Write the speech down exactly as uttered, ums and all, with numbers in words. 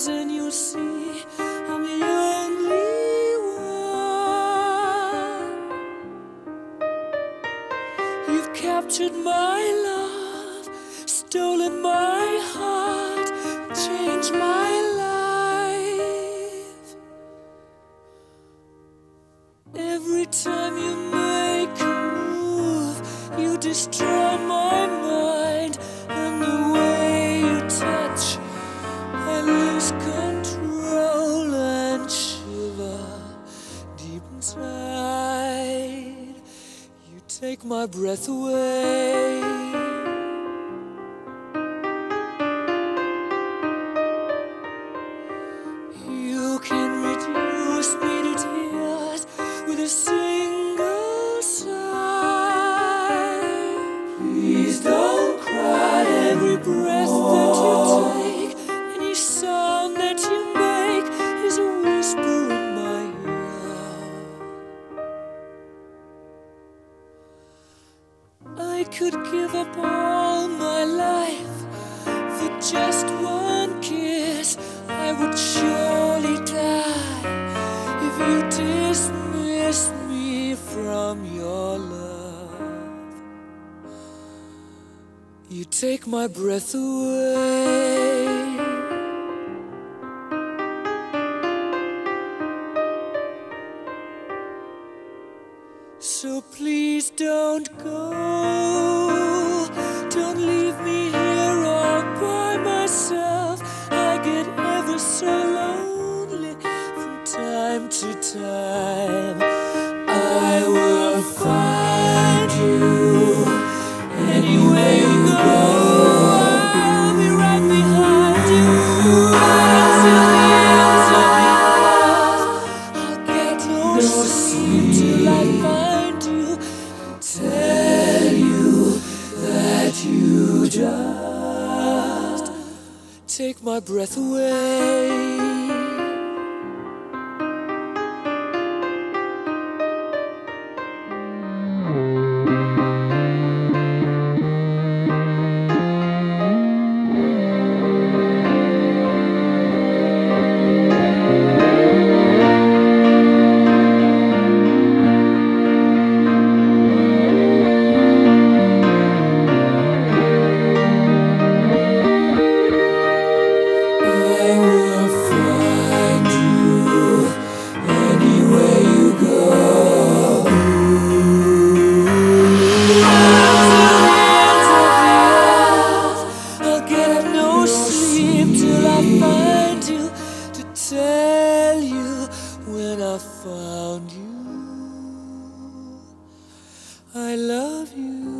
eyes and you'll see I'm the only one. You've captured my love, stolen my heart, changed my life. Every time you make a move, you destroy my mind, and the way you touch, I lose control and shiver deep inside. You take my breath away. You can reduce me to tears with a single sigh. Please don't cry. Every breath that you take, any sound that you make is a whisper in my ear. I could give up all my life for just one kiss. I would surely die if you dismiss me from your love. You take my breath away. So please don't go. Don't leave me here all by myself. I get ever so lonely from time to time. I will find you anywhere you go. I'll be right behind you until the ends of the earth. I'll get no sleep till I find you and tell you that you just take my breath away. Find you to tell you when I found you I love you.